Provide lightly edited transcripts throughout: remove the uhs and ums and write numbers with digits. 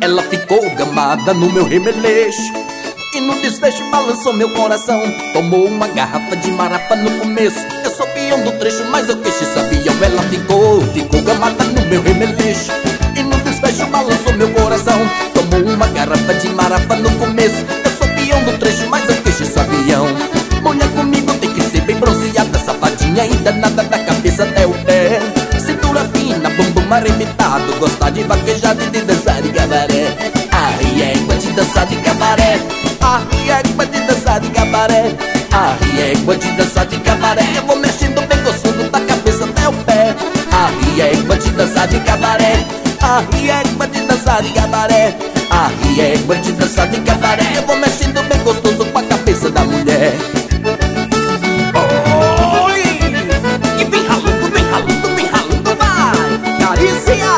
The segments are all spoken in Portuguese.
Ela ficou gamada no meu remeleixo e no desfecho balançou meu coração. Tomou uma garrafa de marapa no começo, eu sou peão do trecho, mas eu queixo sabiam. Ela ficou gamada no meu remeleixo e no desfecho balançou meu coração. Tomou uma garrafa de marapa no começo, eu sou peão do trecho, mas eu queixo sabiam. Mulher comigo tem que ser bem bronzeada, safadinha e danada da cabeça até o pé. Cintura fina, bumbum arrebitado, gosta de vaquejar e de dançar de cabaré. Ai, égua de dançar de cabaré. Ai, égua de dançar de cabaré. Ai, égua de dançar de cabaré. Eu vou mexendo bem gostoso da cabeça até o pé. Ai, égua de dançar de cabaré. Ai, égua de dançar de cabaré. Ai, égua de dançar de cabaré. Eu vou mexendo bem gostoso com a cabeça da mulher. Oi! E vem ralando, vai! Carícia!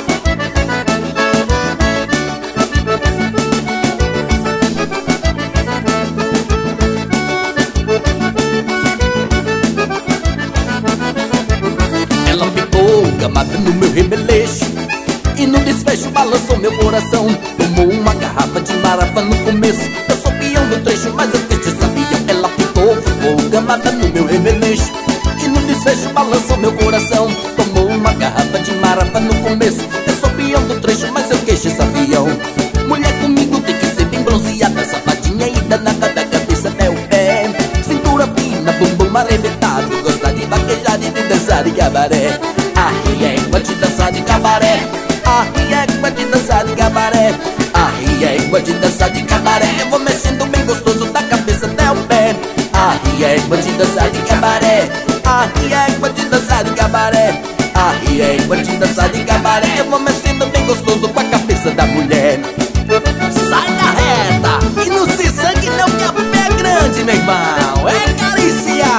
Ela ficou gamada no meu remeleixo e no desfecho balançou meu coração. Tomou uma garrafa de marapa no começo, eu sou peão do trecho, mas eu queixo sabiam. Ela ficou gamada no meu remeleixo e no desfecho balançou meu coração. Tomou uma garrafa de marapa no começo, eu sou peão do trecho, mas eu queixo sabiam. Mulher comigo tem que ser bem bronzeada, safadinha e danada da cabeça até o pé. Cintura fina, bumbum arrebitado, gosta de vaquejar e de dançar de cabaré. Ai, égua de dançar de cabaré. Ai, égua de dançar de cabaré. Ai, égua de dançar de cabaré. Eu vou mexendo bem gostoso da cabeça até o pé. Ai, égua de dançar de cabaré. Ai, égua de dançar de cabaré. Ai, égua de dançar de cabaré. Eu vou mexendo bem gostoso com a cabeça da mulher. Sai da reta e não se sangue não, que a pé é grande, meu irmão. É carícia.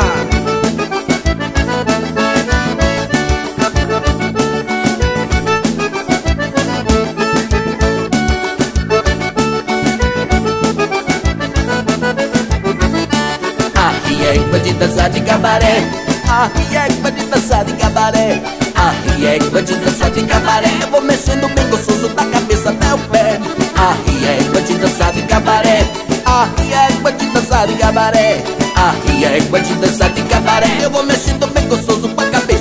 Ai, égua de dançar de cabaré. Ai, égua de dançar de cabaré. Ai, égua de dançar de cabaré. Eu vou mexendo bem gostoso da cabeça até o pé. Ai, égua de dançar de cabaré. Ai, égua de dançar de cabaré. Ai, égua de dançar de cabaré. Eu vou mexendo bem gostoso com a cabeça